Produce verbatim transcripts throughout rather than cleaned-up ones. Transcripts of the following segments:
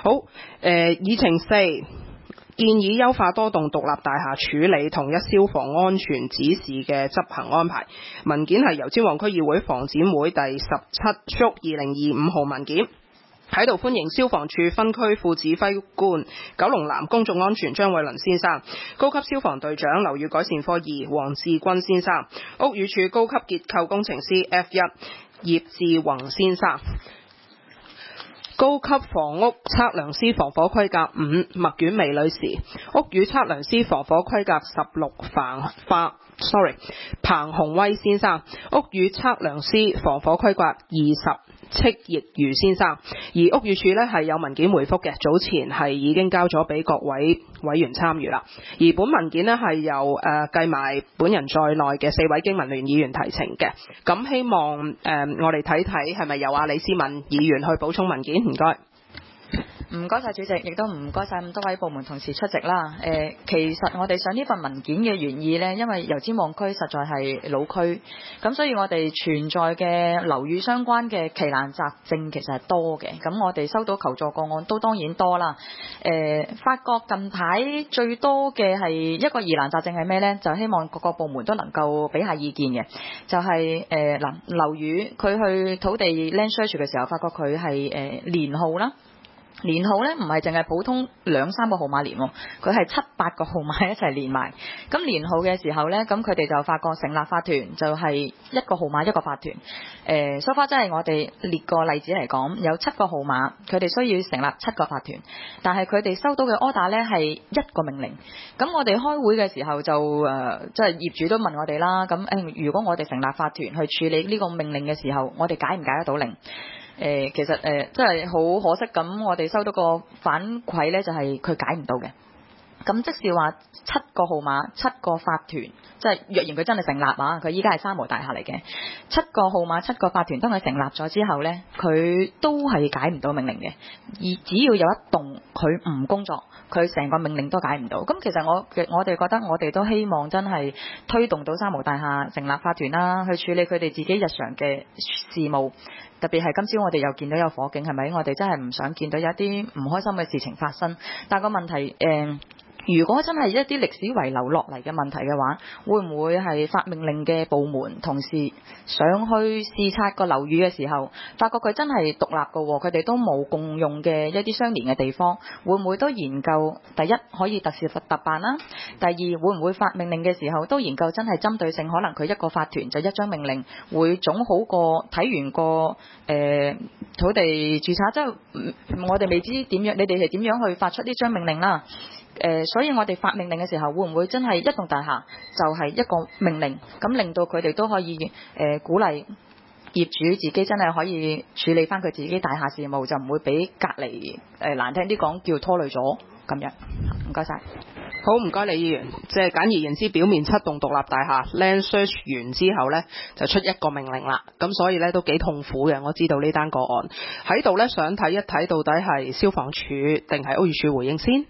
好，誒、呃，議程四建議優化多棟獨立大廈處理同一消防安全指示嘅執行安排。文件係由尖旺區議會房展會第十七束二零二五號文件。喺度歡迎消防處分區副指揮官九龍南公眾安全張偉麟先生、高級消防隊長樓宇改善科二黃志軍先生、屋宇署高級結構工程師 F 一葉志宏先生、高級房屋測量師防火規格五麥婉薇女士、屋宇測量師防火規格十六彭花 sorry 彭鴻威先生、屋宇測量師防火規格二十戚奕如先生。而屋宇署呢係有文件回覆嘅，早前係已經交咗俾各位委員參與啦。而本文件呢係由誒計埋本人在內嘅四位經民聯議員提呈嘅。咁希望誒、呃、我哋睇睇係咪由阿李思敏議員去補充文件，唔該。 唔該晒主席，亦都唔該晒咁多位部門同事出席啦。誒、呃，其實我哋上呢份文件嘅原意呢，因為油尖旺區實在係老區，咁所以我哋存在嘅樓宇相關嘅奇難雜症其實係多嘅。咁我哋收到求助個案都當然多啦。誒、呃，發覺近排最多嘅係一個疑難雜症係咩呢？就希望各個部門都能夠俾下意見嘅。就係誒嗱，樓宇佢去土地 land search 嘅時候，發覺佢係誒連號啦。連號咧唔係淨係普通兩三個號碼連，佢係七八個號碼一齊連埋。咁連號嘅時候咧，咁佢哋就發覺成立法團就係一個號碼一個法團。誒，so far真係我哋列個例子嚟講，有七個號碼，佢哋需要成立七個法團，但係佢哋收到嘅 order 咧係一個命令。咁我哋開會嘅時候就誒，即係業主都問我哋啦。咁誒，如果我哋成立法團去處理呢個命令嘅時候，我哋解唔解得到令？誒、呃、其實誒、呃、真係好可惜咁，我哋收到個反饋呢，就係佢解唔到嘅。咁即是話七個號碼、七個法團，即係若然佢真係成立啊，佢依家係三無大廈嚟嘅，七個號碼、七個法團當佢成立咗之後呢，佢都係解唔到命令嘅。而只要有一棟佢唔工作，佢成個命令都解唔到。咁其實我我哋覺得我哋都希望真係推動到三無大廈成立法團啦，去處理佢哋自己日常嘅事務。特別係今朝我哋又見到有火警，係咪？我哋真係唔想見到有一啲唔開心嘅事情發生。但個問題誒、呃如果真係一啲歷史遺留落嚟嘅問題嘅話，會唔會係發命令嘅部門同事上去視察個樓宇嘅時候，發覺佢真係獨立嘅，佢哋都冇共用嘅一啲相連嘅地方，會唔會都研究第一可以特事特辦啦？第二會唔會發命令嘅時候都研究真係針對性，可能佢一個法團就一張命令，會總好過睇完個誒、呃、土地註冊，即係我哋未知點樣，你哋係點樣去發出呢張命令啦？誒、呃，所以我哋發命令嘅時候，會唔會真係一棟大廈就係一個命令，咁令到佢哋都可以誒、呃、鼓勵業主自己真係可以處理翻佢自己大廈事務，就唔會俾隔離誒、呃、難聽啲講叫拖累咗咁樣。唔該晒。 好，唔該李議員。即係簡而言之，表面七棟獨立大廈 land search 完之後呢，就出一個命令啦。咁所以呢，都幾痛苦嘅。我知道呢單個案喺度呢，想睇一睇到底係消防處定係屋宇署回應先。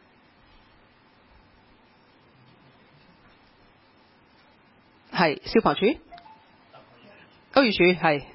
係消防處，屋宇署係。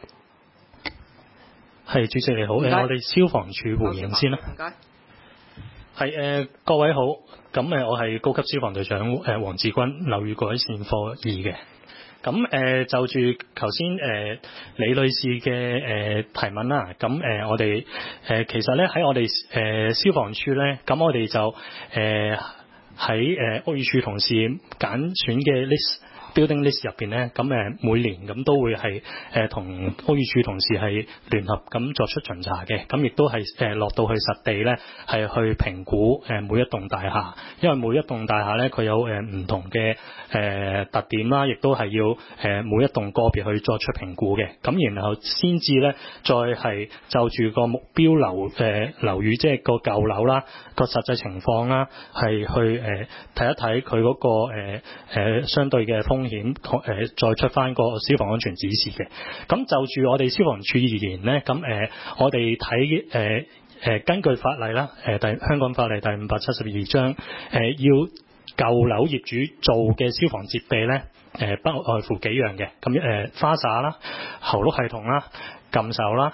係主席你好，誒我哋消防處回應先啦。唔該。係誒、呃、各位好，咁誒我係高級消防隊長誒黃志軍，樓宇改善科二嘅。咁誒、呃、就住頭先誒李女士嘅誒、呃、提問啦，咁誒、呃、我哋誒、呃、其實咧喺我哋誒、呃、消防處咧，咁我哋就誒喺誒屋宇署同事揀選嘅 list。building list 入邊咧，咁誒每年咁都會係誒同屋宇署同事係聯合咁作出巡查嘅，咁亦都係誒落到去實地咧，係去評估誒每一棟大廈，因為每一棟大廈咧佢有誒唔同嘅誒特點啦，亦都係要誒每一棟個別去作出評估嘅，咁然後先至咧再係就住個目標樓誒樓宇即係個舊樓啦個實際情況啦，係去誒睇一睇佢嗰個誒誒相對嘅風險誒再出翻個消防安全指示嘅。咁就住我哋消防處而言咧，咁誒我哋睇誒誒根據法例啦，誒第香港法例第五百七十二章誒要舊樓業主做嘅消防設備咧，誒不外乎幾樣嘅，咁誒花灑啦、喉轆系統啦、撳手啦、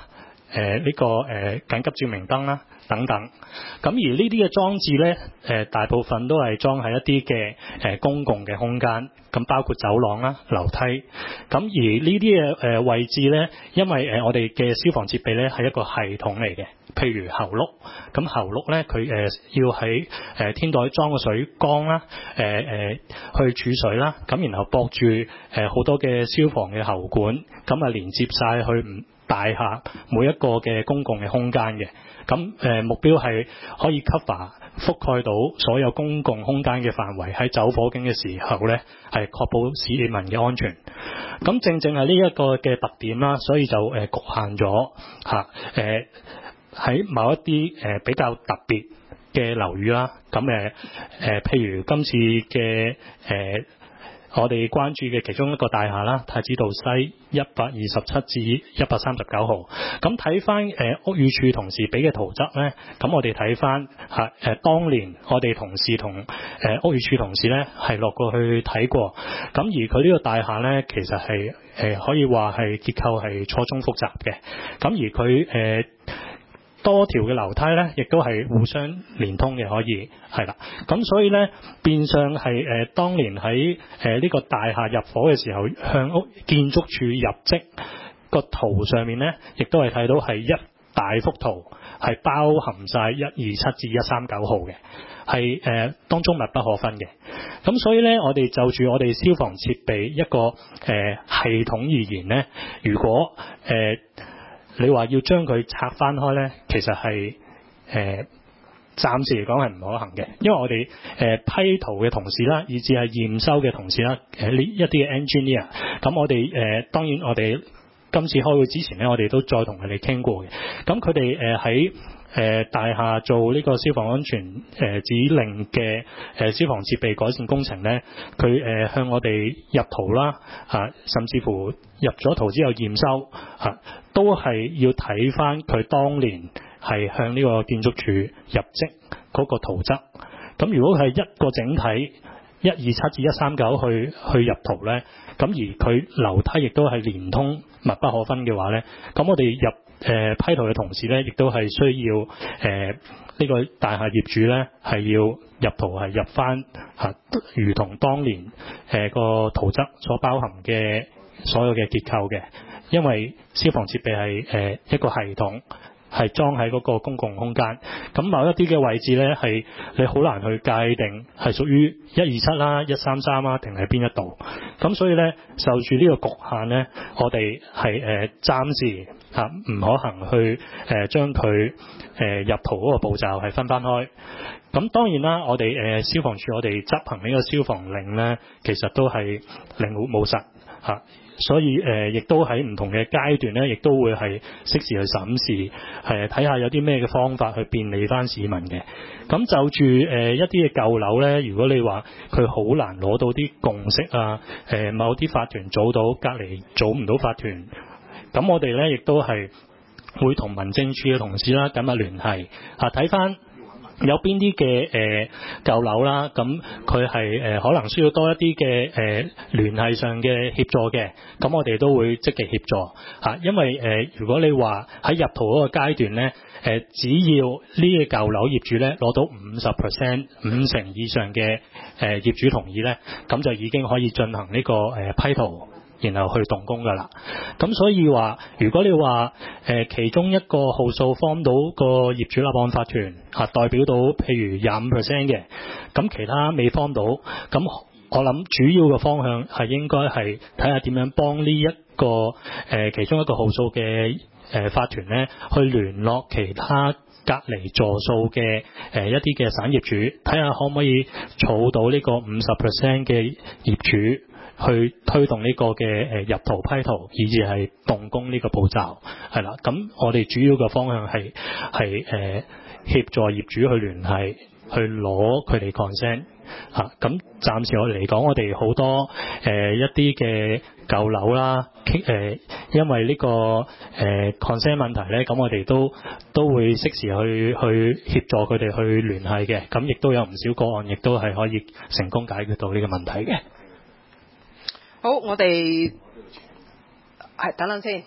誒呢個誒緊急照明燈啦等等。咁而呢啲嘅裝置咧，誒大部分都係裝喺一啲嘅誒公共嘅空間，咁包括走廊啦、樓梯。咁而呢啲嘅誒位置咧，因為誒我哋嘅消防設備咧係一個系統嚟嘅，譬如喉轆，咁喉轆咧佢誒要喺誒天台裝個水缸啦，誒誒去儲水啦，咁然後駁住誒好多嘅消防嘅喉管，咁啊連接晒去唔大廈每一個嘅公共嘅空間嘅。咁誒目標係可以 cover 覆蓋到所有公共空間嘅範圍，喺走火警嘅時候咧，係確保市民嘅安全。咁正正係呢一個嘅特點啦，所以就誒局限咗嚇誒喺某一啲誒比較特別嘅樓宇啦。咁誒誒譬如今次嘅誒。呃我哋關注嘅其中一個大廈啦，太子道西一百二十七至一百三十九號。咁睇翻誒屋宇署同事俾嘅圖則咧，咁我哋睇翻嚇誒當年我哋同事同誒、呃、屋宇署同事咧係落過去睇過。咁而佢呢個大廈咧，其實係誒、呃、可以話係結構係錯綜複雜嘅。咁而佢誒。呃多條嘅樓梯咧，亦都係互相連通嘅，可以係啦。咁所以咧，變相係誒、呃、當年喺誒呢個大廈入伙嘅時候，向屋建築署入則個圖上面咧，亦都係睇到係一大幅圖，係包含晒一二七至一三九號嘅，係誒、呃、當中密不可分嘅。咁所以咧，我哋就住我哋消防設備一個誒、呃、系統而言咧，如果誒、呃你話要將佢拆翻開咧，其實係誒、呃、暫時嚟講係唔可行嘅，因為我哋誒、呃、批圖嘅同事啦，以至係驗收嘅同事啦，誒呢一啲嘅 engineer，咁我哋誒、呃、當然我哋今次開會之前咧，我哋都再同佢哋傾過嘅。咁佢哋誒喺誒大廈做呢個消防安全誒、呃、指令嘅誒、呃、消防設備改善工程咧，佢誒、呃、向我哋入圖啦，啊甚至乎入咗圖之後驗收啊，都係要睇翻佢當年係向呢個建築署入則嗰個圖則。咁如果係一個整體一二七至一三九去去入圖咧，咁而佢樓梯亦都係連通密不可分嘅話咧，咁我哋入誒、呃、批圖嘅同事咧，亦都係需要誒呢、呃這個大廈業主咧係要入圖係入翻嚇、啊，如同當年誒個、呃、圖則所包含嘅所有嘅結構嘅，因為消防設備係誒、呃、一個系統。係裝喺嗰個公共空間，咁某一啲嘅位置咧係你好難去界定係屬於一二七啦、一三三啦，定係邊一度？咁所以咧，受住呢個局限咧，我哋係誒暫時嚇唔可行去誒將佢誒入圖嗰個步驟係分翻開。咁當然啦，我哋誒、呃、消防處我哋執行呢個消防令咧，其實都係靈活務實嚇。啊所以誒，亦、呃、都喺唔同嘅階段咧，亦都會係適時去審視，係睇下有啲咩嘅方法去便利翻市民嘅。咁就住誒、呃、一啲嘅舊樓咧，如果你話佢好難攞到啲共識啊，誒、呃、某啲法團組到，隔離組唔到法團，咁我哋咧亦都係會同民政處嘅同事啦緊密聯繫啊，睇翻。有邊啲嘅誒舊樓啦，咁佢係誒可能需要多一啲嘅誒聯繫上嘅協助嘅，咁我哋都會積極協助嚇、啊，因為誒、呃、如果你話喺入圖嗰個階段咧，誒、呃、只要呢個舊樓業主咧攞到五十 percent 五成以上嘅誒、呃、業主同意咧，咁就已經可以進行呢、這個誒、呃、批圖。然後去動工㗎啦，咁所以話，如果你話誒、呃、其中一個號數 form 到個業主立案法團嚇、啊，代表到譬如廿五 percent 嘅，咁其他未 form 到，咁我諗主要嘅方向係應該係睇下點樣幫呢一個誒、呃、其中一個號數嘅誒法團咧，去聯絡其他隔離座數嘅誒一啲嘅散業主，睇下可唔可以儲到呢個五十 percent 嘅業主。去推動呢個嘅誒入圖批圖，以至係動工呢個步驟，係啦。咁我哋主要嘅方向係係誒協助業主去聯繫，去攞佢哋 consent 嚇。咁暫時我哋嚟講，我哋好多誒、呃、一啲嘅舊樓啦，誒、呃、因為呢、這個誒、呃、consent 問題咧，咁我哋都都會適時去去協助佢哋去聯繫嘅。咁亦都有唔少個案，亦都係可以成功解決到呢個問題嘅。 好，我哋係等等先，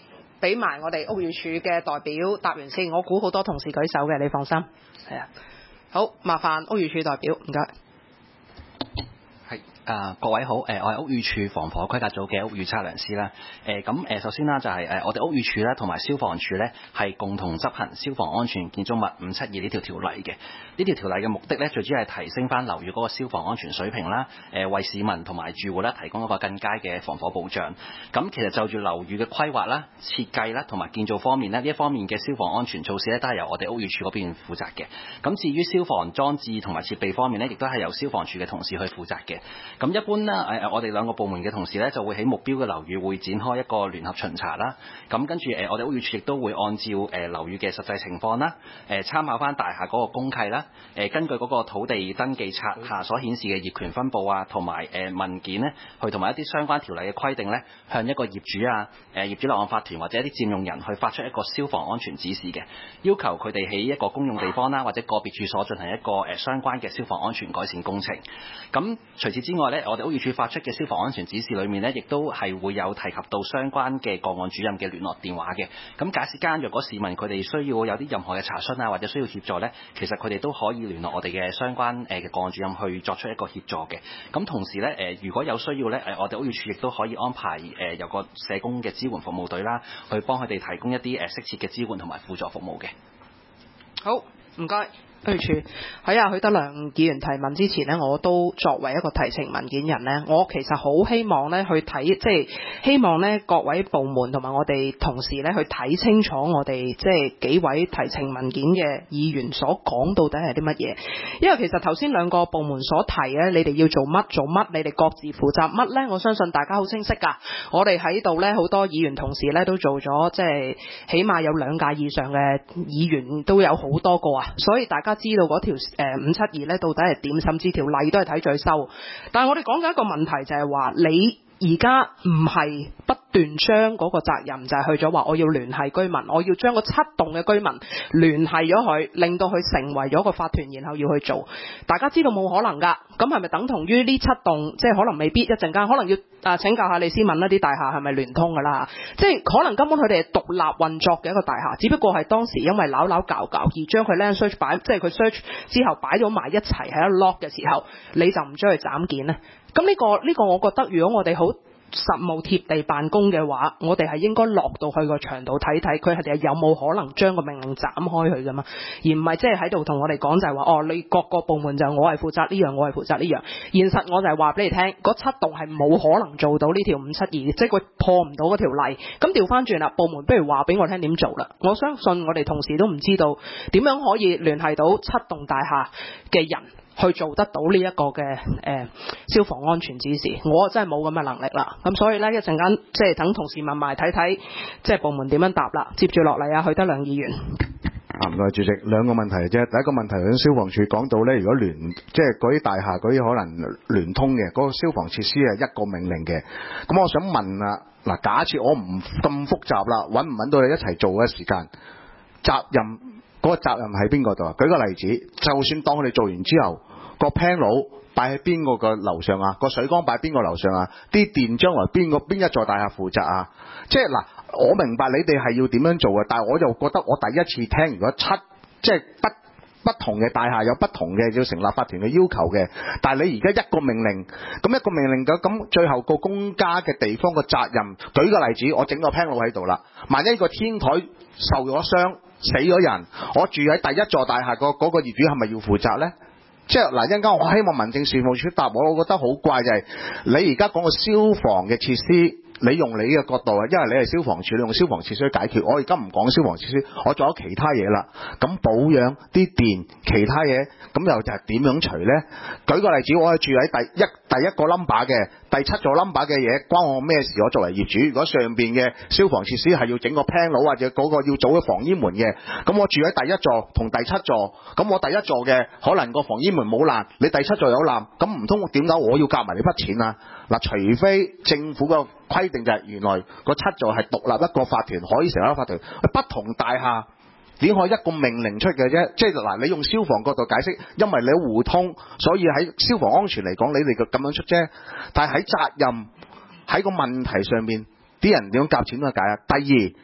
俾埋我哋屋宇署嘅代表答完先。我估好多同事舉手嘅，你放心。係啊，好，麻煩屋宇署代表，唔該。 係啊，各位好，誒、呃，我係屋宇署防火規格組嘅屋宇測量師啦。誒咁誒，首先啦就係、是、誒、呃，我哋屋宇署咧同埋消防處咧係共同執行消防安全建築物五七二呢條條例嘅。呢條條例嘅目的咧，最主要係提升翻樓宇嗰個消防安全水平啦，誒、呃、為市民同埋住戶咧提供一個更佳嘅防火保障。咁其實就住樓宇嘅規劃啦、設計啦同埋建造方面咧，呢一方面嘅消防安全措施咧，都係由我哋屋宇署嗰邊負責嘅。咁至於消防裝置同埋設備方面咧，亦都係由消防處嘅同事去負責嘅。咁一般啦，誒我哋兩個部門嘅同事咧，就會喺目標嘅樓宇會展開一個聯合巡查啦。咁跟住誒，我哋屋宇署亦都會按照誒樓宇嘅實際情況啦，誒參考翻大廈嗰個公契啦，誒根據嗰個土地登記冊下所顯示嘅業權分佈啊，同埋誒文件咧，去同埋一啲相關條例嘅規定咧，向一個業主啊、誒業主立案法團或者一啲佔用人去發出一個消防安全指示嘅，要求佢哋喺一個公用地方啦，或者個別處所進行一個誒相關嘅消防安全改善工程。咁除此之外咧，我哋屋宇署發出嘅消防安全指示裏面咧，亦都係會有提及到相關嘅個案主任嘅聯絡電話嘅。咁假使間若果市民佢哋需要有啲任何嘅查詢啊，或者需要協助咧，其實佢哋都可以聯絡我哋嘅相關誒嘅個案主任去作出一個協助嘅。咁同時咧誒，如果有需要咧誒，我哋屋宇署亦都可以安排誒有個社工嘅支援服務隊啦，去幫佢哋提供一啲誒適切嘅支援同埋輔助服務嘅。 好，唔該。屋宇署喺阿許德良議員提問之前呢，我都作為一個提呈文件人呢，我其實好希望呢去睇，即係希望呢各位部門同埋我哋同事呢去睇清楚我哋即係幾位提呈文件嘅議員所講到底係啲乜嘢。因為其實頭先兩個部門所提呢，你哋要做乜做乜，你哋各自負責乜呢？我相信大家好清晰㗎。我哋喺度呢，好多議員同事呢都做咗，即係起碼有兩屆以上嘅議員都有好多個啊，所以大家知道嗰條誒五七二咧到底係點，甚至條例都係睇最收。但係我哋講緊一個問題就係話，你而家唔係不斷將嗰個責任就係去咗話我要聯繫居民，我要將個七棟嘅居民聯繫咗佢，令到佢成為咗個法團，然後要去做。大家知道冇可能㗎，咁係咪等同於呢七棟即係可能未必一陣間可能要啊請教下李思敏啦，啲大廈係咪聯通㗎啦？即係可能根本佢哋係獨立運作嘅一個大廈，只不過係當時因為扭扭搞搞而將佢 land search 擺，即係佢 search 之後擺咗埋一齊喺一 lock 嘅時候，你就唔將佢斬件咧？咁呢個呢個，我覺得如果我哋好實務貼地辦公嘅話，我哋係應該落到去個場度睇睇，佢係有冇可能將個命令斬開佢噶嘛？而唔係即係喺度同我哋講就係話，哦，你各個部門就我係負責呢樣，我係負責呢樣。現實我就係話俾你聽，嗰七棟係冇可能做到呢條五七二，即係佢破唔到嗰條例。咁調翻轉啦，部門不如話俾我聽點做啦。我相信我哋同事都唔知道點樣可以聯繫到七棟大廈嘅人去做得到呢一個嘅誒、呃、消防安全指示，我真係冇咁嘅能力啦。咁所以呢，一陣間即係等同事問埋睇睇，即係部門點樣答啦。接住落嚟啊，許德良議員。 啊，唔該主席，兩個問題啫。第一個問題，響消防處講到呢，如果聯即係嗰啲大廈嗰啲可能聯通嘅嗰、嗰個消防設施係一個命令嘅，咁我想問啊，嗱，假設我唔咁複雜啦，揾唔揾到你一齊做嘅時間，責任？嗰、那個責任喺邊個度啊？舉個例子，就算當佢哋做完之後，個 panel 擺喺邊個個樓上啊？個水缸擺邊個樓上啊？啲電將來邊個邊一座大廈負責啊？即係嗱，我明白你哋係要點樣做嘅，但係我就覺得我第一次聽，如果七即係不不同嘅大廈有不同嘅要成立法團嘅要求嘅，但係你而家一個命令，咁一個命令嘅，咁最後個公家嘅地方嘅責任，舉個例子，我整個 panel 喺度啦，萬一個天台受咗傷，死咗人，我住喺第一座大廈個嗰個業主係咪要負責呢？即係嗱，一陣間我希望民政事務處答我，我覺得好怪就係、是、你而家講個消防嘅設施，你用你嘅角度啊，因為你係消防處，你用消防設施去解決。我而家唔講消防設施，我做咗其他嘢啦。咁保養啲電，其他嘢，咁又就係點樣除呢？舉個例子，我係住喺第一第一個 number 嘅第七座 number 嘅嘢，關我咩事？我作為業主，如果上邊嘅消防設施係要整個 panel 或者嗰個要組嘅防煙門嘅，咁我住喺第一座同第七座，咁我第一座嘅可能個防煙門冇爛，你第七座有爛，咁唔通點解我要夾埋你筆錢啊？嗱，除非政府個規定就係原來個七座係獨立一個法團，可以成立一個法團，不同大廈點可以一個命令出嘅啫？即係嗱，你用消防角度解釋，因為你互通，所以喺消防安全嚟講，你哋咁樣出啫。但係喺責任喺個問題上面，啲人點樣夾錢去解啊？第二，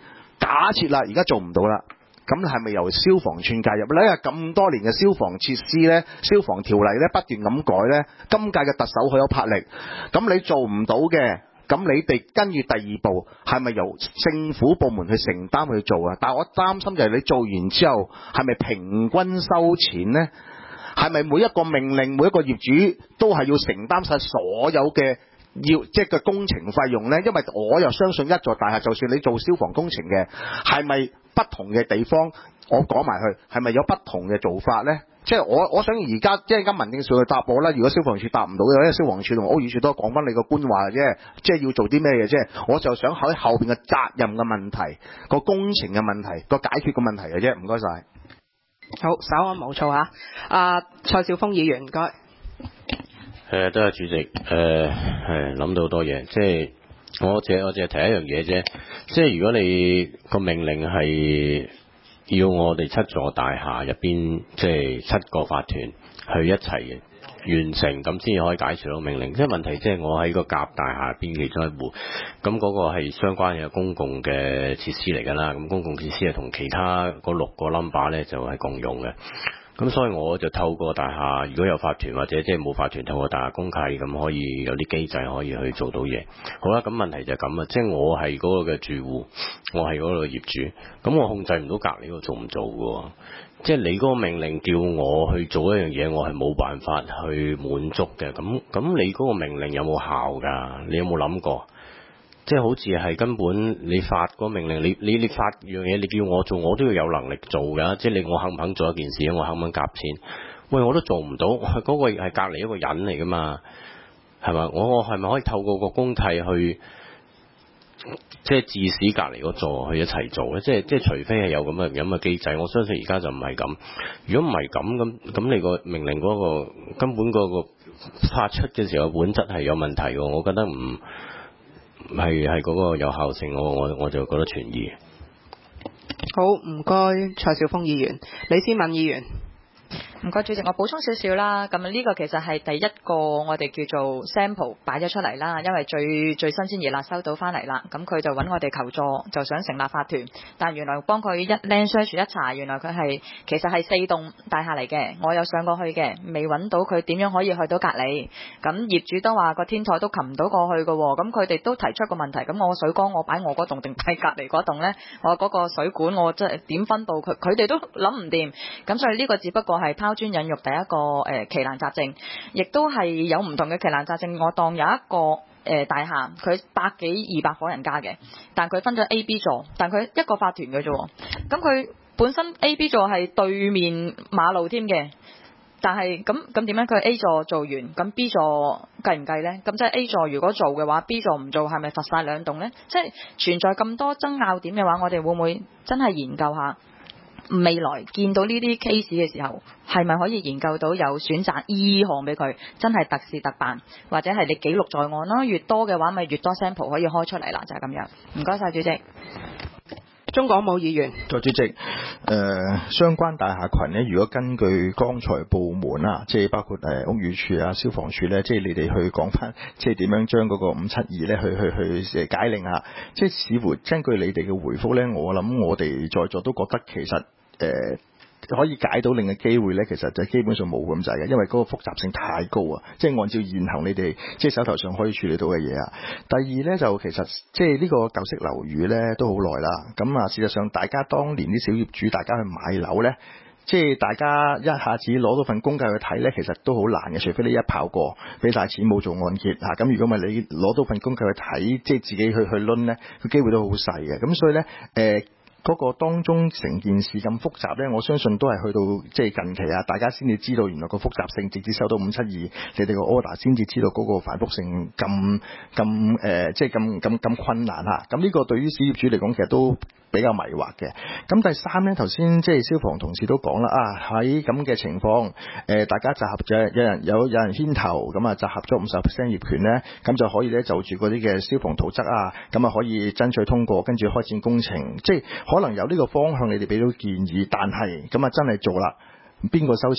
假設啦，而家做唔到啦。咁係咪由消防處介入咧？因為咁多年嘅消防設施咧、消防條例咧不斷咁改咧，今屆嘅特首好有魄力。咁你做唔到嘅，咁你哋跟住第二步係咪由政府部門去承擔去做啊？但係我擔心就係你做完之後係咪平均收錢咧？係咪每一個命令、每一個業主都係要承擔晒所有嘅要即係嘅工程費用咧？因為我又相信一座大廈，就算你做消防工程嘅，係咪不同嘅地方，我講埋去，係咪有不同嘅做法咧？即係我我想而家即係間民政處去答我啦。如果消防處答唔到嘅，因為消防處同屋宇署都講翻你個官話嘅啫，即係要做啲咩嘅啫。我就想喺後邊嘅責任嘅問題、個工程嘅問題、個解決嘅問題嘅啫。唔該晒。 好，稍安毋躁嚇。阿蔡兆豐議員，唔該。 誒，多謝主席。誒係諗到好多嘢，即係我淨我淨係提一樣嘢啫。即係如果你個命令係要我哋七座大廈入邊，即係七個法團去一齊完成，咁先至可以解除到命令。即係問題，即係我喺個甲大廈入邊其中一戶，咁嗰個係相關嘅公共嘅設施嚟㗎啦。咁公共設施係同其他嗰六個 number 咧就係共用嘅。咁所以我就透過大廈，如果有法團或者即係冇法團，透過大廈公契，咁可以有啲機制可以去做到嘢。好啦，咁問題就係咁啊，即係我係嗰個嘅住戶，我係嗰個業主，咁我控制唔到隔離嗰個做唔做嘅。即係你嗰個命令叫我去做一樣嘢，我係冇辦法去滿足嘅。咁咁你嗰個命令有冇效㗎？你有冇諗過？即係好似係根本你發嗰個命令，你你你發樣嘢，你叫我做，我都要有能力做㗎。即係你我肯唔肯做一件事，我肯唔肯夾錢？喂，我都做唔到，嗰個係隔離一個人嚟㗎嘛，係嘛？我我係咪可以透過個公契去，即係致使隔離嗰座去一齊做咧？即係即係除非係有咁嘅咁嘅機制，我相信而家就唔係咁。如果唔係咁咁咁，你個命令嗰個根本嗰個發出嘅時候本質係有問題㗎，我覺得唔。係係嗰個有效性，我我我就覺得存疑。 好，唔該，蔡兆豐議員，李思敏議員。 唔該，主席，我補充少少啦。咁呢個其實係第一個我哋叫做 sample 擺咗出嚟啦，因為最最新鮮熱辣收到翻嚟啦。咁佢就揾我哋求助，就想成立法團，但原來幫佢一 land search 一查，原來佢係其實係四棟大廈嚟嘅。我有上過去嘅，未揾到佢點樣可以去到隔離。咁業主都話個天台都擒唔到過去嘅喎。咁佢哋都提出個問題，咁我水缸我擺我嗰棟定擺隔離嗰棟呢？我嗰個水管我即係點分佈佢？佢哋都諗唔掂。咁所以呢個只不過係拋磚引玉第一個誒、呃、奇難雜症，亦都係有唔同嘅奇難雜症。我當有一個誒、呃、大廈，佢百幾二百伙人家嘅，但佢分咗 A、B 座，但佢一個法團嘅啫。咁佢本身 A、B 座係對面馬路添嘅，但係咁咁點樣？佢 A 座做完，咁 B 座計唔計呢？咁即係 A 座如果做嘅話 ，B 座唔做，係咪罰晒兩棟呢？即係存在咁多爭拗點嘅話，我哋會唔會真係研究下？未來見到呢啲 case 嘅時候，係咪可以研究到有選擇 E 項俾佢，真係特事特辦，或者係你記錄在案啦？越多嘅話，咪越多 sample 可以開出嚟啦，就係、是、咁樣。唔該晒，主席。 鍾廣武議員， 代主席，誒、呃、相關大廈群呢，如果根據剛才部門啊，即係包括誒屋宇署啊、消防處咧，即係你哋去講翻，即係點樣將嗰個五七二咧去去去誒解令下，即係似乎根據你哋嘅回覆咧，我諗我哋在座都覺得其實誒。呃可以解到令嘅機會呢，其實就基本上冇咁滯嘅，因為嗰個複雜性太高啊！即係按照現行你哋即係手頭上可以處理到嘅嘢啊。第二呢，就其實即係呢個舊式樓宇呢都好耐啦。咁啊，事實上大家當年啲小業主大家去買樓呢，即係大家一下子攞到份公契去睇呢，其實都好難嘅，除非你一炮過俾晒錢冇做按揭嚇。咁、啊、如果唔係你攞到份公契去睇，即係自己去去攆呢，個機會都好細嘅。咁所以呢。誒、呃。嗰個當中成件事咁複雜呢，我相信都係去到即係近期啊，大家先至知道原來個複雜性，直至收到五七二你哋個 order 先至知道嗰個繁複性咁咁誒，即係咁咁咁困難嚇。咁呢個對於小業主嚟講，其實都比較迷惑嘅。咁第三呢，頭先即係消防同事都講啦，啊喺咁嘅情況，誒、呃、大家集合咗，有人有有人牽頭，咁啊集合咗五十 percent 業權呢，咁就可以咧就住嗰啲嘅消防圖則啊，咁啊可以爭取通過，跟住開展工程，即係。可能有呢個方向，你哋俾到建議，但係咁啊真係做啦，邊個收錢呢？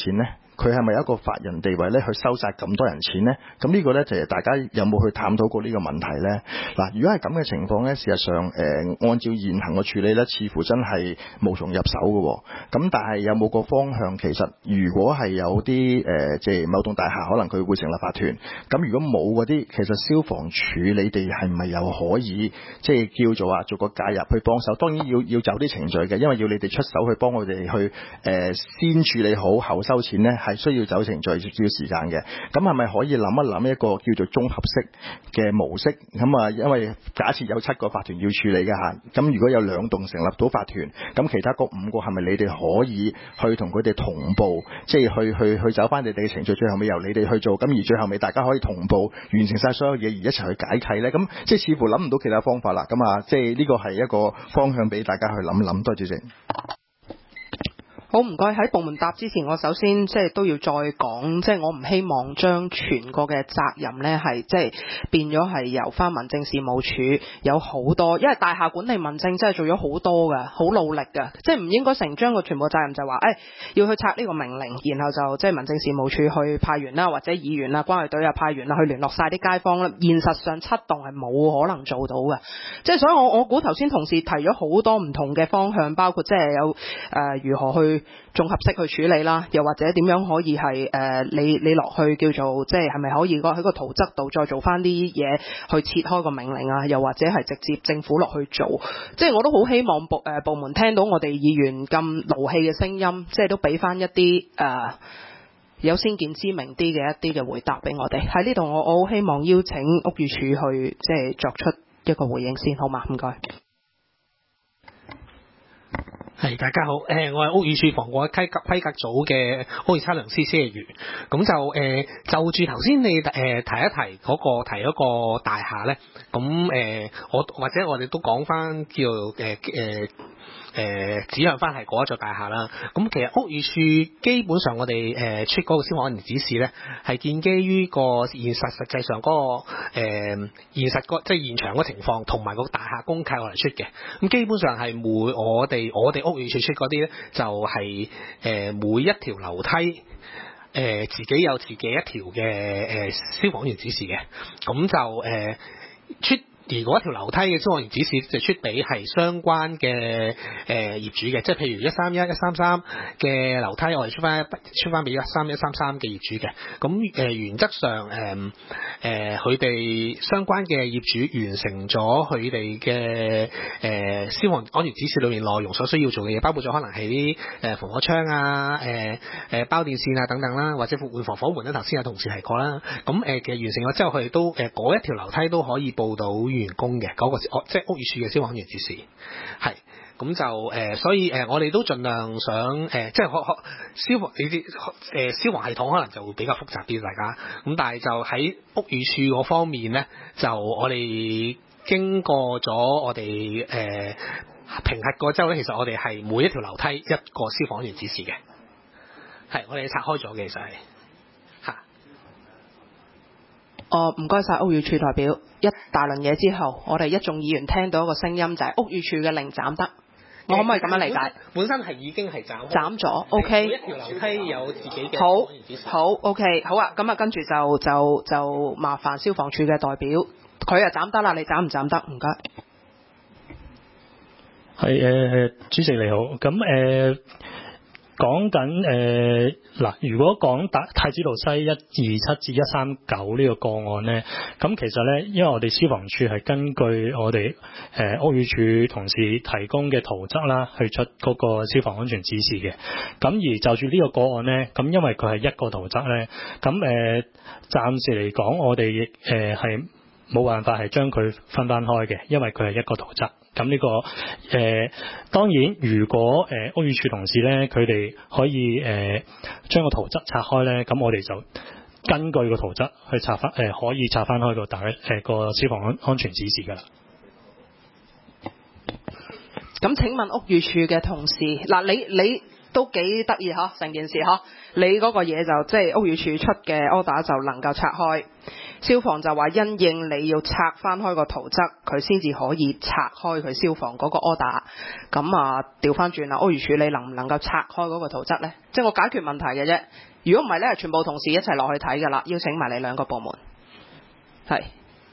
佢係咪有一個法人地位咧去收晒咁多人錢咧？咁呢個咧就係大家有冇去探討過呢個問題咧？嗱，如果係咁嘅情況咧，事實上誒、呃、按照現行嘅處理咧，似乎真係無從入手嘅。咁但係有冇個方向？其實如果係有啲誒即係某棟大廈可能佢會成立法團，咁如果冇嗰啲，其實消防處你哋係咪又可以即係、就是、叫做啊做個介入去幫手？當然要要走啲程序嘅，因為要你哋出手去幫我哋去誒、呃、先處理好後收錢咧，係需要走程序，需要時間嘅。咁係咪可以諗一諗一個叫做綜合式嘅模式？咁啊，因為假設有七個法團要處理嘅嚇，咁如果有兩棟成立到法團，咁其他嗰五個係咪你哋可以去同佢哋同步，即係去去去走翻你哋嘅程序，最後尾由你哋去做，咁而最後尾大家可以同步完成晒所有嘢，而一齊去解契咧？咁即係似乎諗唔到其他方法啦。咁啊，即係呢個係一個方向俾大家去諗諗。多謝主席。 好，唔該。喺部門答之前，我首先即係都要再講，即係我唔希望將全個嘅責任呢係即係變咗係由翻民政事務處有好多，因為大廈管理民政真係做咗好多㗎，好努力㗎，即係唔應該成將個全部責任就話誒要去拆呢個命令，然後就即係民政事務處去派員啦，或者議員啦、關愛隊啊派員啦去聯絡晒啲街坊啦。現實上七棟係冇可能做到嘅，即係所以我我估頭先同事提咗好多唔同嘅方向，包括即係有誒、呃、如何去綜合式去處理啦，又或者點樣可以係誒、呃、你你落去叫做即係係咪可以喺個圖則度再做翻啲嘢去切開個命令啊？又或者係直接政府落去做，即係我都好希望部誒、呃、部門聽到我哋議員咁勞氣嘅聲音，即係都俾翻一啲誒、呃、有先見之明啲嘅一啲嘅回答俾我哋。喺呢度我我好希望邀請屋宇署去即係作出一個回應先，好嘛？唔該。 係，大家好，誒、呃，我係屋宇署防火規格規格組嘅屋宇測量師施麗瑜。咁就誒、呃、就住頭先你誒、呃、提一提嗰、那個提嗰個大廈咧，咁誒、呃、我或者我哋都講翻叫誒誒誒指向翻係嗰一座大廈啦。咁其實屋宇署基本上我哋誒、呃、出嗰個消防安全指示咧，係建基於個現實實際上嗰、那個誒、呃、現實個即係現場嗰情況，同埋個大廈公契我嚟出嘅。咁基本上係每我哋我哋屋宇署出嗰啲咧，就係、是、誒、呃、每一條樓梯誒、呃、自己有自己一條嘅誒、呃、消防安全指示嘅。咁就誒、呃、出。而嗰條樓梯嘅消防員指示就出俾係相關嘅誒、呃、業主嘅，即係譬如一三一、一三三嘅樓梯，我哋出翻出翻俾一三一、一三三嘅業主嘅。咁誒、呃、原則上誒誒佢哋相關嘅業主完成咗佢哋嘅誒消防安全指示裏面內容所需要做嘅嘢，包括咗可能係啲誒防火窗啊、誒、呃、誒包電線啊等等啦，或者換防火門啦。頭先有同事提過啦。咁誒、呃、其實完成咗之後，佢哋都誒嗰、呃、一條樓梯都可以報到員工嘅嗰、那個即係屋宇署嘅消防安全指示，係咁就誒、呃，所以誒、呃，我哋都盡量想誒、呃，即係可可消防你啲誒消防系統可能就會比較複雜啲，大家咁，但係就喺屋宇署嗰方面咧，就我哋經過咗我哋誒、呃、評核過之後咧，其實我哋係每一條樓梯一個消防安全指示嘅，係我哋拆開咗嘅，其實係。 哦，唔該晒屋宇署代表。一大輪嘢之後，我哋一眾議員聽到一個聲音，就係、是、屋宇署嘅令斬得。我可唔可以咁樣理解？ 本身係已經係斬斬咗 ，OK。 每一條樓梯有自己嘅好，好 ，OK， 好啊。咁啊，跟住就就就麻煩消防處嘅代表，佢啊斬得啦，你斬唔斬得？唔該。 係誒、呃，主席你好。咁誒。呃講緊誒嗱，如果講大太子道西一二七至一三九呢個個案呢，咁其實呢，因為我哋消防處係根據我哋誒、呃、屋宇署同事提供嘅圖則啦，去出嗰個消防安全指示嘅。咁而就住呢個個案呢，咁因為佢係一個圖則呢，咁誒、呃、暫時嚟講，我哋亦誒係冇辦法係將佢分翻開嘅，因為佢係一個圖則。咁呢、這個誒、呃、當然，如果誒、呃、屋宇署同事咧，佢哋可以誒、呃、將個圖則拆開咧，咁我哋就根據個圖則去拆翻誒、呃，可以拆翻開個大誒個消防安安全指示㗎啦。 咁請問屋宇署嘅同事，嗱你你都幾得意嗬，成件事嗬，你嗰個嘢就即係、就是、屋宇署出嘅 order 就能夠拆開。消防就話因應你要拆翻開個圖則，佢先至可以拆開佢消防嗰個 order。咁啊調翻轉啦，屋宇署你能唔能夠拆開嗰個圖則呢？即係我解決問題嘅啫。 如果唔係咧，全部同事一齊落去睇㗎啦，邀請埋你兩個部門。係。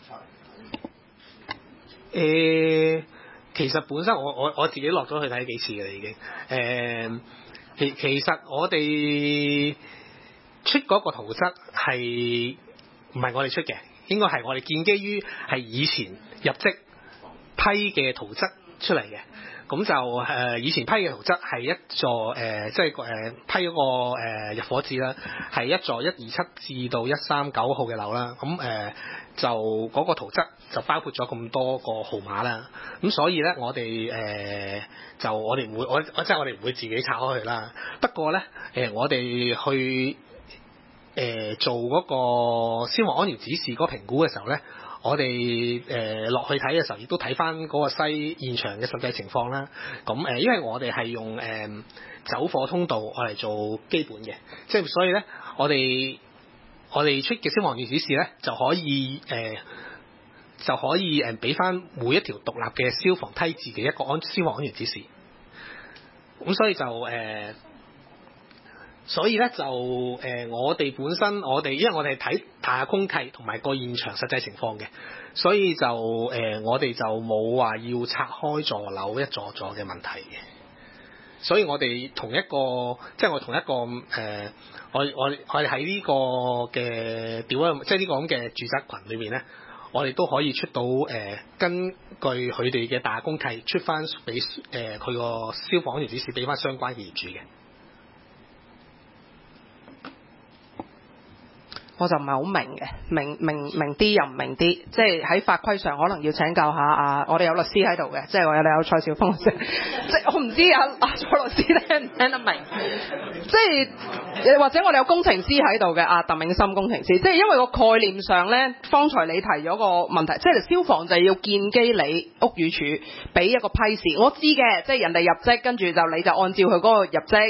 誒、呃，其實本身我我我自己落咗去睇幾次嘅啦，已經。誒、呃，其其實我哋出嗰個圖則係唔係我哋出嘅？應該係我哋建基於係以前入職批嘅圖則出嚟嘅。咁就誒、呃、以前批嘅圖則係一座誒，即係誒批嗰個、呃、入伙紙啦，係一座一二七至到一三九號嘅樓啦。咁誒、呃、就嗰個圖則就包括咗咁多個號碼啦。咁所以咧，我哋誒、呃、就我哋唔會我我即係我哋唔會自己拆開佢啦。不過咧誒、呃，我哋去誒、呃、做嗰個消防安全指示嗰個評估嘅時候咧。我哋誒落去睇嘅時候，亦都睇翻嗰個西現場嘅實際情況啦。咁誒、呃，因為我哋係用誒、呃、走火通道我嚟做基本嘅，即係所以咧，我哋我哋出嘅消防安全指示咧，就可以誒、呃、就可以誒俾翻每一條獨立嘅消防梯字嘅一個安消防安全指示。咁所以就誒。呃所以咧就誒、呃，我哋本身我哋，因為我哋係睇大廈公契同埋個現場實際情況嘅，所以就誒、呃，我哋就冇話要拆開座樓一座座嘅問題嘅。所以我哋同一個，即係我同一個誒、呃，我我我哋喺呢個嘅屌，即係呢個咁嘅住宅群裏面咧，我哋都可以出到誒、呃，根據佢哋嘅大廈公契出翻俾誒佢個消防安全指示俾翻相關嘅業主嘅。 我就唔係好明嘅，明明明啲又唔明啲，即係喺法規上可能要請教下啊！我哋有律師喺度嘅，即係我哋有蔡少峰律師，即係我唔知啊啊蔡律師聽唔聽得明？即係或者我哋有工程師喺度嘅啊，鄧永森工程師，即係因為個概念上咧，方才你提咗個問題，即係消防就係要建基你屋宇署俾一個批示，我知嘅，即係人哋入職跟住就你就按照佢嗰個入職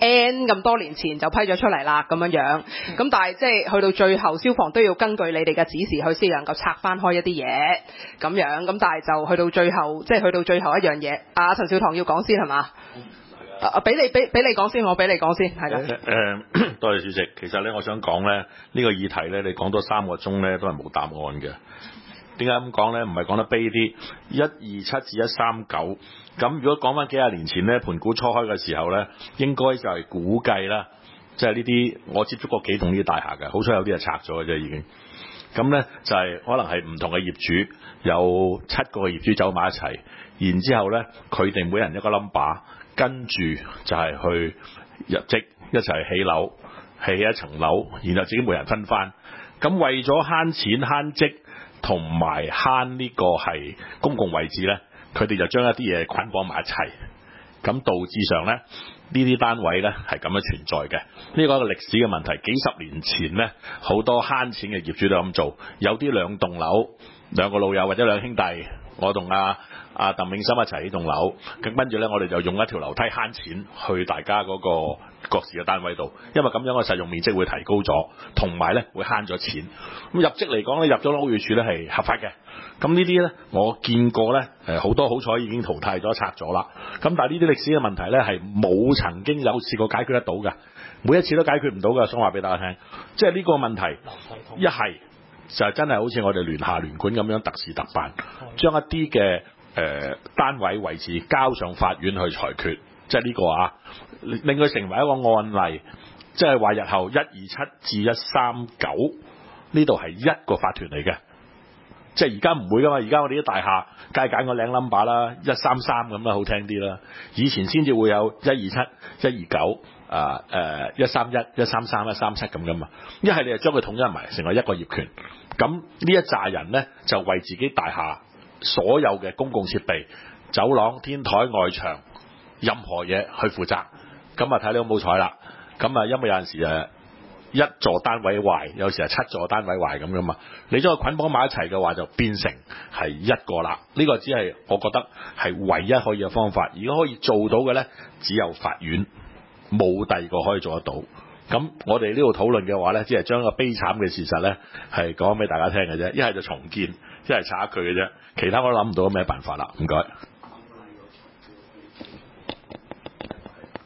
N 咁多年前就批咗出嚟啦咁樣樣，咁但係即係去到最後消防都要根據你哋嘅指示去先能夠拆翻開一啲嘢咁樣，咁但係就去到最後，即係去到最後一樣嘢。阿陳少棠要講先係嘛？啊，俾你俾俾你講先，我俾你講先，係啦。 誒、呃，多謝主席。其實咧，我想講咧，呢、呢個議題咧，你講多三個鐘咧，都係冇答案嘅。點解咁講咧？唔係講得悲啲，一二七至一三九。咁如果講翻幾廿年前咧，盤古初開嘅時候咧，應該就係估計啦。即係呢啲，我接觸過幾棟呢啲大廈嘅，好彩有啲係拆咗嘅啫已經。咁咧就係、是、可能係唔同嘅業主，有七個業主走埋一齊，然之後咧佢哋每人一個 number， 跟住就係去入職一齊起樓，起一層樓，然後自己每人分翻。咁為咗慳錢慳職同埋慳呢個係公共位置咧，佢哋就將一啲嘢捆綁埋一齊，咁導致上咧。呢啲單位呢係咁樣存在嘅，呢個係一個歷史嘅問題。幾十年前呢，好多慳錢嘅業主都咁做，有啲兩棟樓，兩個老友或者兩兄弟，我同阿阿鄧永森一齊起棟樓，咁跟住呢，我哋就用一條樓梯慳錢去大家嗰個各自嘅單位度，因為咁樣嘅實用面積會提高咗，同埋呢會慳咗錢。咁入職嚟講呢，入咗屋宇署呢係合法嘅。咁呢啲呢，我見過呢，誒好多好彩已經淘汰咗拆咗啦。咁但係呢啲歷史嘅問題呢，係冇曾經有試過解決得到嘅，每一次都解決唔到嘅。想話俾大家聽，即係呢個問題，一係就係真係好似我哋聯廈聯管咁樣特事特辦，將一啲嘅誒單位位置交上法院去裁決，即係呢個啊，令佢成為一個案例，即係話日後一二七至一三九呢度係一個法團嚟嘅。即係而家唔會噶嘛，而家我哋啲大廈梗係揀個靚 number 啦，一三三咁啦，好聽啲啦。以前先至會有一二七、一二九、啊誒一三一、一三三、一三七咁噶嘛。一係你就將佢統一埋成為一個業權，咁呢一紮人咧就為自己大廈所有嘅公共設備、走廊、天台、外牆任何嘢去負責。咁啊睇你好冇彩啦。咁啊因為有陣時誒。一座單位壞，有時係七座單位壞咁噶嘛。你將佢捆綁埋一齊嘅話，就變成係一個啦。呢、這個只係我覺得係唯一可以嘅方法。如果可以做到嘅呢，只有法院，冇第二個可以做得到。咁我哋呢度討論嘅話呢，只係將個悲慘嘅事實呢係講俾大家聽嘅啫。一係就重建，一係拆佢嘅啫。其他我都諗唔到咩辦法啦。唔該。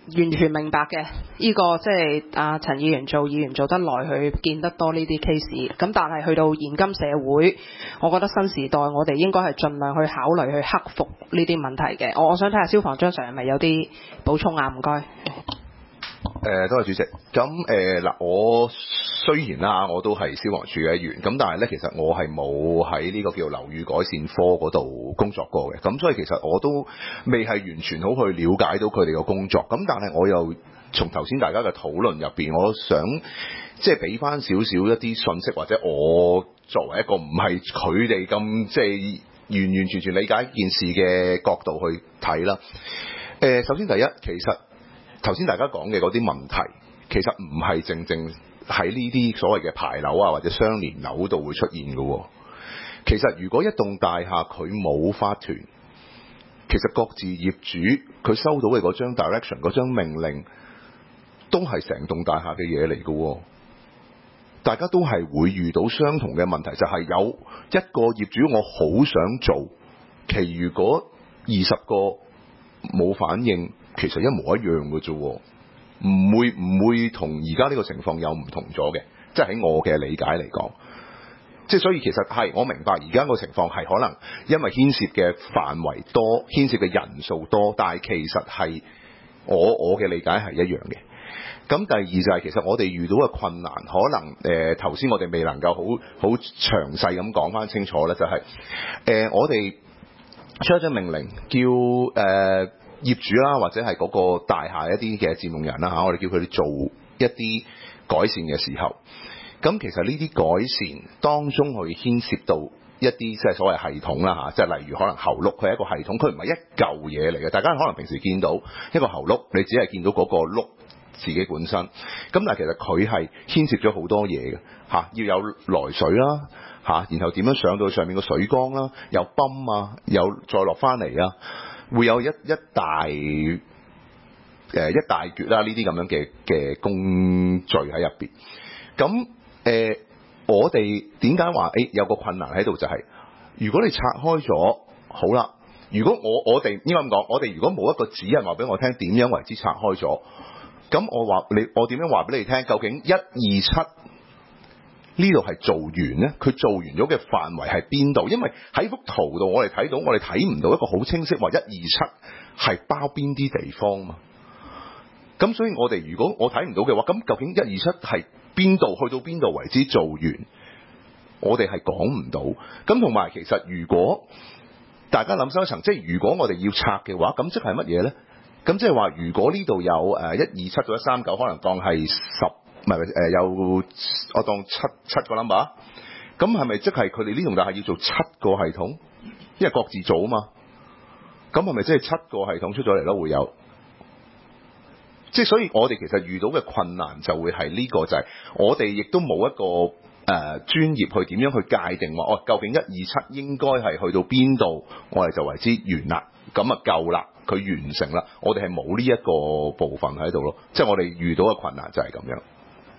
完全明白嘅，呢、個即係阿陳議員做議員做得耐，佢見得多呢啲 case。咁但係去到現今社會，我覺得新時代我哋應該係盡量去考慮去克服呢啲問題嘅。我我想睇下消防張 Sir 係咪有啲補充啊？唔該。 誒，多謝主席。咁誒嗱，我雖然啦，我都係消防處嘅一員，咁但係咧，其實我係冇喺呢個叫樓宇改善科嗰度工作過嘅，咁所以其實我都未係完全好去了解到佢哋嘅工作。咁但係我又從頭先大家嘅討論入邊，我想即係俾翻少少一啲信息，或者我作為一個唔係佢哋咁即係完完全全理解一件事嘅角度去睇啦。誒，首先第一，其實頭先大家講嘅嗰啲問題，其實唔係正正喺呢啲所謂嘅牌樓啊或者相連樓度會出現嘅。其實如果一棟大廈佢冇法團，其實各自業主佢收到嘅嗰張 direction 嗰張命令，都係成棟大廈嘅嘢嚟嘅。大家都係會遇到相同嘅問題，就係有一個業主我好想做，其餘嗰二十個冇反應。其實一模一樣嘅啫，唔會唔會同而家呢個情況有唔同咗嘅，即係喺我嘅理解嚟講，即係所以其實係我明白而家個情況係可能因為牽涉嘅範圍多，牽涉嘅人數多，但係其實係我我嘅理解係一樣嘅。咁第二就係其實我哋遇到嘅困難，可能誒頭先我哋未能夠好好詳細咁講翻清楚咧，就係、是、誒、呃、我哋出一張命令叫誒。呃業主啦，或者係嗰個大廈一啲嘅佔用人啦嚇，我哋叫佢哋做一啲改善嘅時候，咁其實呢啲改善當中會牽涉到一啲即係所謂系統啦嚇，即係例如可能喉轆佢係一個系統，佢唔係一嚿嘢嚟嘅。大家可能平時見到一個喉轆，你只係見到嗰個轆自己本身，咁但係其實佢係牽涉咗好多嘢嘅嚇，要有來水啦嚇，然後點樣上到上面個水缸啦，有泵啊，有再落翻嚟啊。會有一一大誒、呃、一大橛啦，呢啲咁樣嘅嘅工序喺入邊。咁誒、呃，我哋點解話誒有個困難喺度？就係、是、如果你拆開咗，好啦。如果我我哋應該咁講，我哋如果冇一個指引話俾我聽點樣為之拆開咗，咁我話你我點樣話俾你聽？究竟一二七呢度係做完咧？佢做完咗嘅範圍係邊度？因為喺幅圖度我哋睇到，我哋睇唔到一個好清晰話一二七係包邊啲地方嘛。咁所以我哋如果我睇唔到嘅話，咁究竟一二七係邊度？去到邊度為之做完？我哋係講唔到。咁同埋其實如果大家諗深一層，即係如果我哋要拆嘅話，咁即係乜嘢咧？咁即係話如果呢度有誒一二七到一三九，可能當係十。唔係誒有我當七七個 number， 咁係咪即係佢哋呢棟大廈要做七個系統？因為各自做啊嘛，咁係咪即係七個系統出咗嚟咯？會有，即係所以我哋其實遇到嘅困難就會係呢個，就係我哋亦都冇一個誒、呃、專業去點樣去界定話哦，究竟一二七應該係去到邊度，我哋就為之完啦，咁啊夠啦，佢完成啦，我哋係冇呢一個部分喺度咯，即係我哋遇到嘅困難就係咁樣。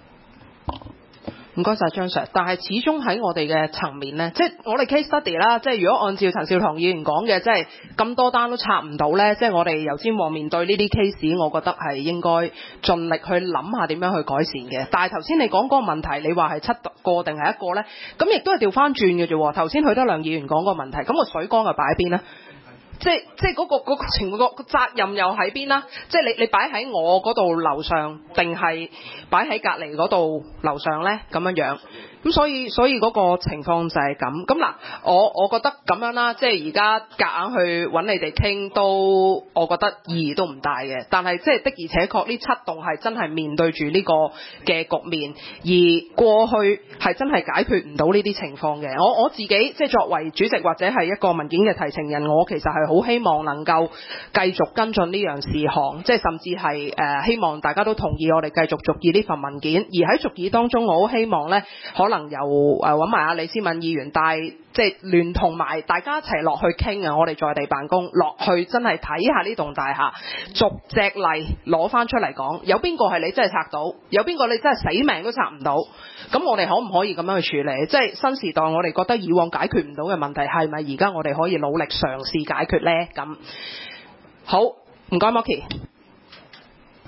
唔該晒張 Sir， 但係始終喺我哋嘅層面呢，即係我哋 case study 啦，即係如果按照陳少棠議員講嘅，即係咁多單都拆唔到呢，即係我哋油尖旺面對呢啲 case， 我覺得係應該盡力去諗下點樣去改善嘅。但係頭先你講嗰個問題，你話係七個定係一個呢？咁亦都係調翻轉嘅啫。頭先許德亮議員講個問題，咁個水缸又擺喺邊呢？即係即係嗰個嗰個情個個責任又喺邊啦？即係你你擺喺我嗰度樓上，定係擺喺隔離嗰度樓上咧？咁樣樣。咁所以所以嗰個情況就係咁。咁嗱，我我覺得咁樣啦，即係而家夾硬去揾你哋傾，都我覺得意義都唔大嘅。但係即係的而且確呢七棟係真係面對住呢個嘅局面，而過去係真係解決唔到呢啲情況嘅。我我自己即係作為主席或者係一個文件嘅提呈人，我其實係好希望能夠繼續跟進呢樣事項，即係甚至係誒、呃、希望大家都同意我哋繼續續議呢份文件。而喺續議當中，我好希望咧可能由誒揾埋阿李思敏議員帶，即係聯同埋大家一齊落去傾啊！我哋在地辦公落去真係睇下呢棟大廈，逐隻例攞翻出嚟講，有邊個係你真係拆到，有邊個你真係死命都拆唔到？咁我哋可唔可以咁樣去處理？即係新時代，我哋覺得以往解決唔到嘅問題，係咪而家我哋可以努力嘗試解決呢？咁好，唔該 Mocky。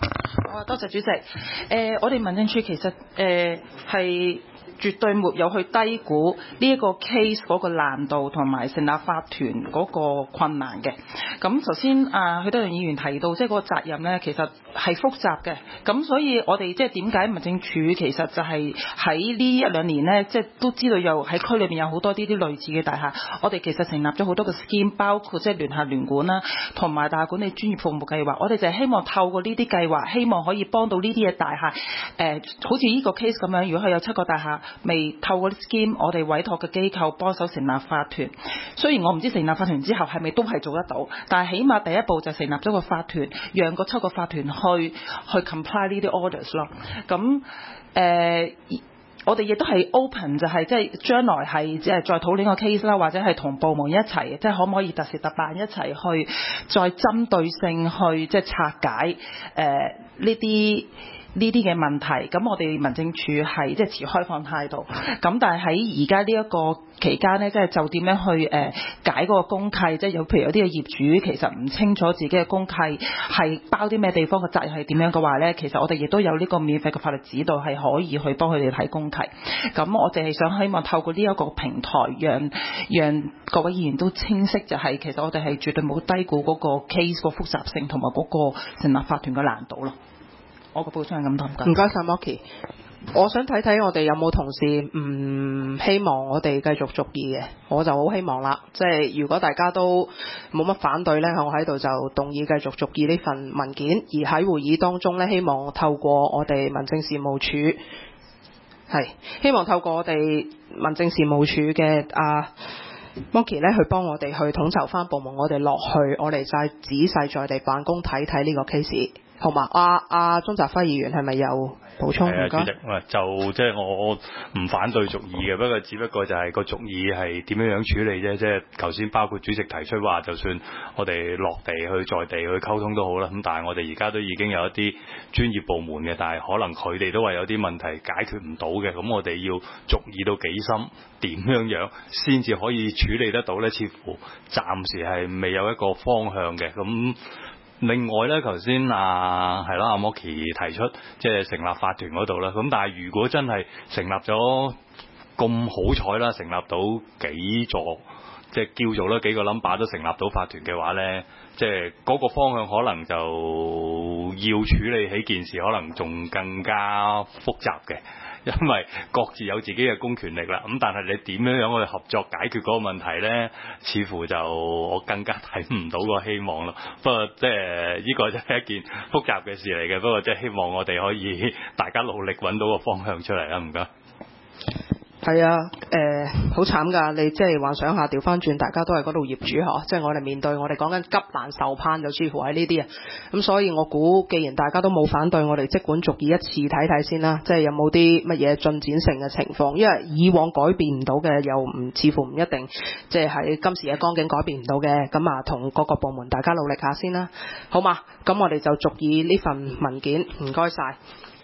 哦，多謝主席。誒、呃，我哋民政處其實誒係。呃絕對沒有去低估呢一個 case 嗰個難度同埋成立法團嗰個困難嘅。咁頭先啊許德陽議員提到，即係嗰個責任呢，其實係複雜嘅。咁所以我哋即係點解民政處其實就係喺呢一兩年呢，即係都知道有喺區裏面有好多呢啲類似嘅大廈。我哋其實成立咗好多個 scheme， 包括即係聯廈聯管啦，同埋大廈管理專業服務計劃。我哋就係希望透過呢啲計劃，希望可以幫到呢啲嘅大廈。誒、呃，好似呢個 case 咁樣，如果佢有七個大廈。未透過啲 scheme， 我哋委託嘅機構幫手成立法團。雖然我唔知成立法團之後係咪都係做得到，但係起碼第一步就成立咗個法團，讓個七個法團去去 comply 呢啲 orders 咯。咁誒、呃，我哋亦都係 open， 就係即係將來係即係再討論個 case 啦，或者係同部門一齊，即係可唔可以特事特辦一齊去再針對性去即係拆解誒呢啲。呢啲嘅問題，咁我哋民政處係即係持開放態度。咁但係喺而家呢一個期間呢，即係就點樣去誒解嗰個公契，即係有譬如有啲嘅業主其實唔清楚自己嘅公契係包啲咩地方嘅責任係點樣嘅話呢，其實我哋亦都有呢個免費嘅法律指導係可以去幫佢哋睇公契。咁我淨係想希望透過呢一個平台讓，讓讓各位議員都清晰，就係其實我哋係絕對冇低估嗰個 case 個複雜性同埋嗰個成立法團嘅難度咯。我個補充係咁多， 唔該晒 Mocky。我想睇睇我哋有冇同事唔希望我哋繼續續議嘅，我就好希望啦。即係如果大家都冇乜反對呢，我喺度就動議繼續續議呢份文件。而喺會議當中呢，希望透過我哋民政事務處係希望透過我哋民政事務處嘅啊 Mocky 呢，去幫我哋去統籌翻部門，我哋落去，我哋再仔細在地辦公睇睇呢個 case。好嘛？阿阿鍾澤輝議員係咪有補充？ 係啊，主席，就即係我唔反對續議嘅，不過只不過就係個續議係點樣樣處理啫。即係頭先包括主席提出話，就算我哋落地去在地去溝通都好啦。咁但係我哋而家都已經有一啲專業部門嘅，但係可能佢哋都話有啲問題解決唔到嘅。咁我哋要續議到幾深？點樣樣先至可以處理得到呢？似乎暫時係未有一個方向嘅。咁另外咧，頭先啊係啦，阿 Mocky 提出即係成立法團嗰度啦。咁但係如果真係成立咗咁好彩啦，成立到幾座，即係叫做咧幾個 number 都成立到法團嘅話咧，即係嗰個方向可能就要處理起件事，可能仲更加複雜嘅。因為各自有自己嘅公權力啦，咁但係你點樣樣去合作解決嗰個問題呢？似乎就我更加睇唔到個希望咯。不過即係呢個真係一件複雜嘅事嚟嘅，不過即係希望我哋可以大家努力揾到個方向出嚟啦。唔該。 係啊，誒好慘㗎！你即係幻想下，調翻轉，大家都係嗰度業主嗬，即係我哋面對我哋講緊急難受盼，就似乎喺呢啲啊。咁所以我估，既然大家都冇反對，我哋即管續議一次睇睇先啦。即係有冇啲乜嘢進展性嘅情況？因為以往改變唔到嘅，又唔似乎唔一定，即係喺今時嘅光景改變唔到嘅。咁啊，同各個部門大家努力下先啦，好嘛？咁我哋就續議呢份文件，唔該晒。